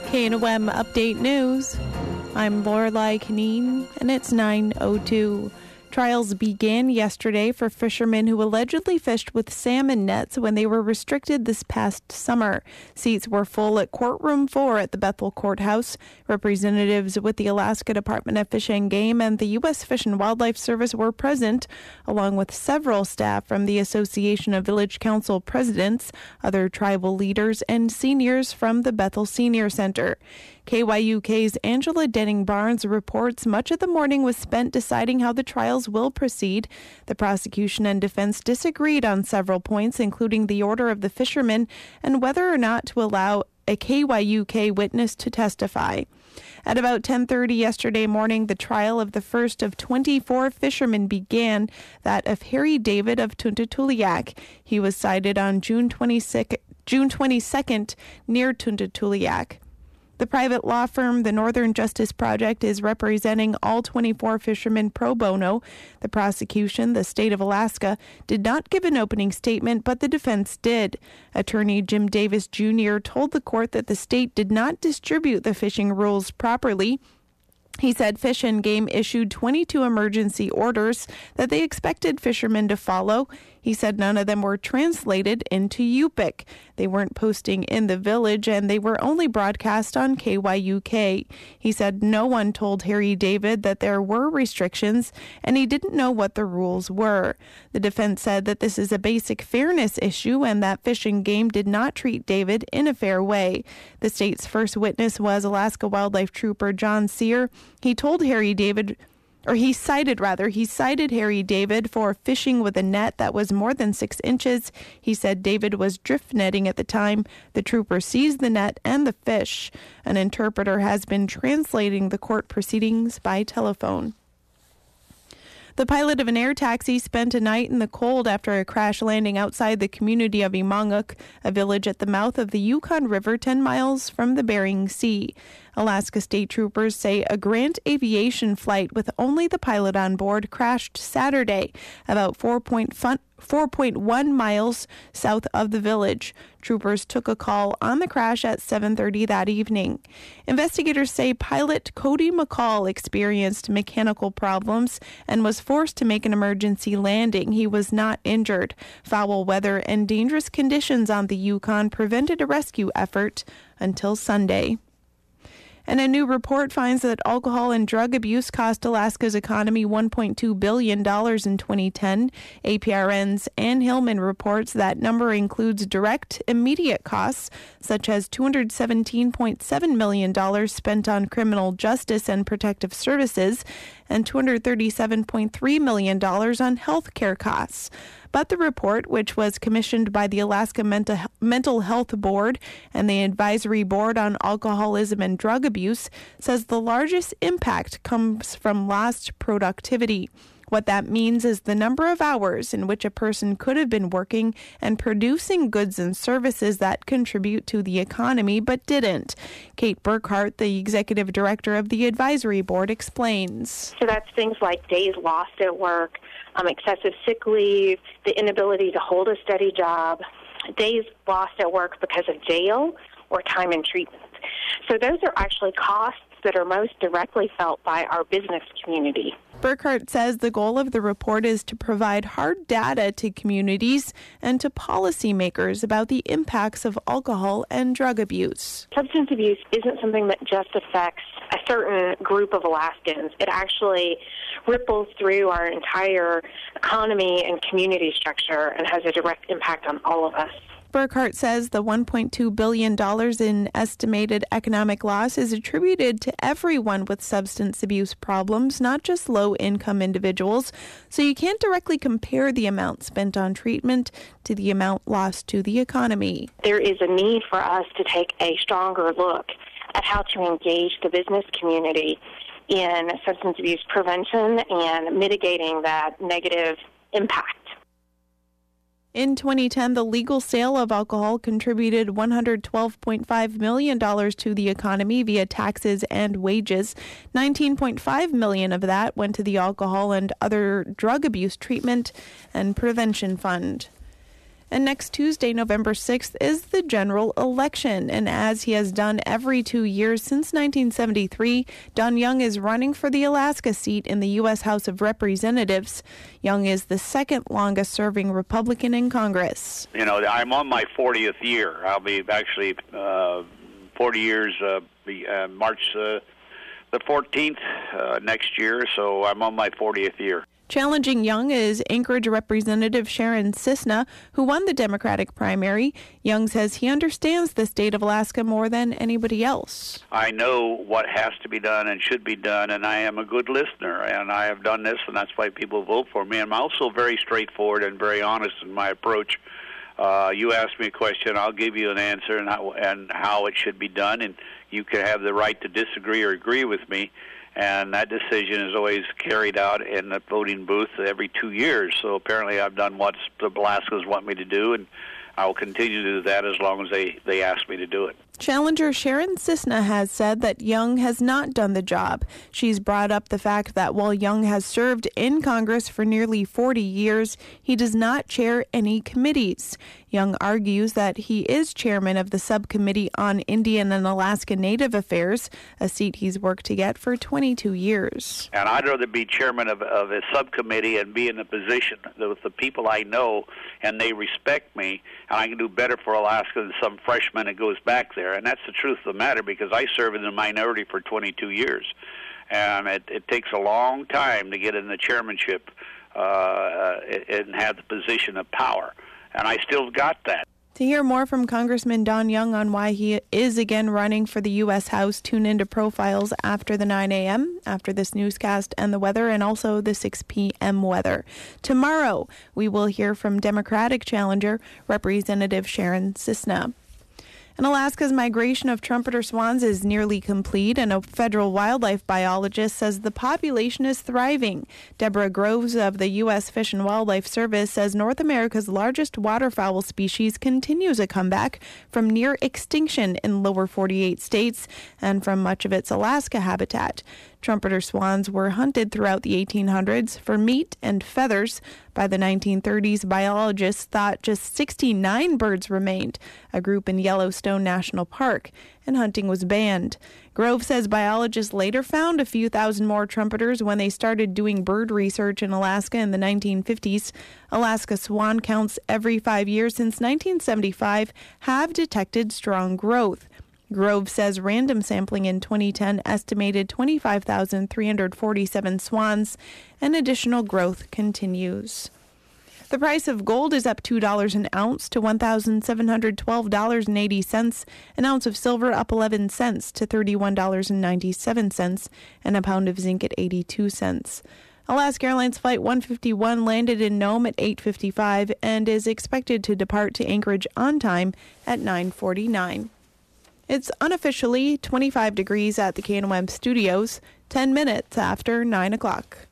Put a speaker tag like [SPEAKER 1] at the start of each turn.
[SPEAKER 1] KNOM Update News. I'm Lorelei Canine, and it's 9:02. Trials began yesterday for fishermen who allegedly fished with salmon nets when they were restricted this past summer. Seats were full at Courtroom 4 at the Bethel Courthouse. Representatives with the Alaska Department of Fish and Game and the U.S. Fish and Wildlife Service were present, along with several staff from the Association of Village Council Presidents, other tribal leaders, and seniors from the Bethel Senior Center. KYUK's Angela Denning-Barnes reports much of the morning was spent deciding how the trials will proceed. The prosecution and defense disagreed on several points, including the order of the fishermen and whether or not to allow a KYUK witness to testify. At about 10:30 yesterday morning, the trial of the first of 24 fishermen began, that of Harry David of Tuntatuliak. He was cited on June 22nd near Tuntatuliak. The private law firm, the Northern Justice Project, is representing all 24 fishermen pro bono. The prosecution, the state of Alaska, did not give an opening statement, but the defense did. Attorney Jim Davis Jr. told the court that the state did not distribute the fishing rules properly. He said Fish and Game issued 22 emergency orders that they expected fishermen to follow. He said none of them were translated into Yupik. They weren't posting in the village, and they were only broadcast on KYUK. He said no one told Harry David that there were restrictions, and he didn't know what the rules were. The defense said that this is a basic fairness issue and that Fish and Game did not treat David in a fair way. The state's first witness was Alaska Wildlife Trooper John Sear. He cited Harry David for fishing with a net that was more than 6 inches. He said David was drift netting at the time. The trooper seized the net and the fish. An interpreter has been translating the court proceedings by telephone. The pilot of an air taxi spent a night in the cold after a crash landing outside the community of Emanguk, a village at the mouth of the Yukon River 10 miles from the Bering Sea. Alaska State Troopers say a Grant Aviation flight with only the pilot on board crashed Saturday, about 4.1 miles south of the village. Troopers took a call on the crash at 7:30 that evening. Investigators say pilot Cody McCall experienced mechanical problems and was forced to make an emergency landing. He was not injured. Foul weather and dangerous conditions on the Yukon prevented a rescue effort until Sunday. And a new report finds that alcohol and drug abuse cost Alaska's economy $1.2 billion in 2010. APRN's Ann Hillman reports that number includes direct, immediate costs, such as $217.7 million spent on criminal justice and protective services, and $237.3 million on health care costs. But the report, which was commissioned by the Alaska Mental Health Board and the Advisory Board on Alcoholism and Drug Abuse, says the largest impact comes from lost productivity. What that means is the number of hours in which a person could have been working and producing goods and services that contribute to the economy but didn't. Kate Burkhart, the executive director of the advisory board, explains.
[SPEAKER 2] So that's things like days lost at work, excessive sick leave, the inability to hold a steady job, days lost at work because of jail or time in treatment. So those are actually costs that are most directly felt by our business community.
[SPEAKER 1] Burkhart says the goal of the report is to provide hard data to communities and to policymakers about the impacts of alcohol and drug abuse.
[SPEAKER 2] Substance abuse isn't something that just affects a certain group of Alaskans. It actually ripples through our entire economy and community structure and has a direct impact on all of us.
[SPEAKER 1] Burkhart says the $1.2 billion in estimated economic loss is attributed to everyone with substance abuse problems, not just low-income individuals. So you can't directly compare the amount spent on treatment to the amount lost to the economy.
[SPEAKER 2] There is a need for us to take a stronger look at how to engage the business community in substance abuse prevention and mitigating that negative impact.
[SPEAKER 1] In 2010, the legal sale of alcohol contributed $112.5 million to the economy via taxes and wages. $19.5 million of that went to the Alcohol and Other Drug Abuse Treatment and Prevention Fund. And next Tuesday, November 6th, is the general election. And as he has done every 2 years since 1973, Don Young is running for the Alaska seat in the U.S. House of Representatives. Young is the second longest serving Republican in Congress.
[SPEAKER 3] You know, I'm on my 40th year. I'll be actually 40 years March the 14th next year, so I'm on my 40th year.
[SPEAKER 1] Challenging Young is Anchorage Representative Sharon Cisna, who won the Democratic primary. Young says he understands the state of Alaska more than anybody else.
[SPEAKER 3] I know what has to be done and should be done, and I am a good listener, and I have done this, and that's why people vote for me. I'm also very straightforward and very honest in my approach. You ask me a question, I'll give you an answer and how it should be done, and you can have the right to disagree or agree with me. And that decision is always carried out in the voting booth every 2 years. So apparently I've done what the Alaskans want me to do, and I will continue to do that as long as they ask me to do it.
[SPEAKER 1] Challenger Sharon Cisna has said that Young has not done the job. She's brought up the fact that while Young has served in Congress for nearly 40 years, he does not chair any committees. Young argues that he is chairman of the Subcommittee on Indian and Alaska Native Affairs, a seat he's worked to get for 22 years.
[SPEAKER 3] And I'd rather be chairman of a subcommittee and be in a position with the people I know and they respect me, and I can do better for Alaska than some freshman that goes back there. And that's the truth of the matter, because I served in the minority for 22 years. And it takes a long time to get in the chairmanship and have the position of power. And I still got that.
[SPEAKER 1] To hear more from Congressman Don Young on why he is again running for the U.S. House, tune into Profiles after the 9 a.m., after this newscast and the weather, and also the 6 p.m. weather. Tomorrow, we will hear from Democratic challenger Representative Sharon Cisna. And Alaska's migration of trumpeter swans is nearly complete, and a federal wildlife biologist says the population is thriving. Deborah Groves of the U.S. Fish and Wildlife Service says North America's largest waterfowl species continues a comeback from near extinction in lower 48 states and from much of its Alaska habitat. Trumpeter swans were hunted throughout the 1800s for meat and feathers. By the 1930s, biologists thought just 69 birds remained, a group in Yellowstone National Park, and hunting was banned. Grove says biologists later found a few thousand more trumpeters when they started doing bird research in Alaska in the 1950s. Alaska swan counts every 5 years since 1975 have detected strong growth. Grove says random sampling in 2010 estimated 25,347 swans, and additional growth continues. The price of gold is up $2 an ounce to $1,712.80. An ounce of silver up 11 cents to $31.97, and a pound of zinc at 82 cents. Alaska Airlines Flight 151 landed in Nome at 8:55 and is expected to depart to Anchorage on time at 9:49. It's unofficially 25 degrees at the KNOM studios, 10 minutes after 9 o'clock.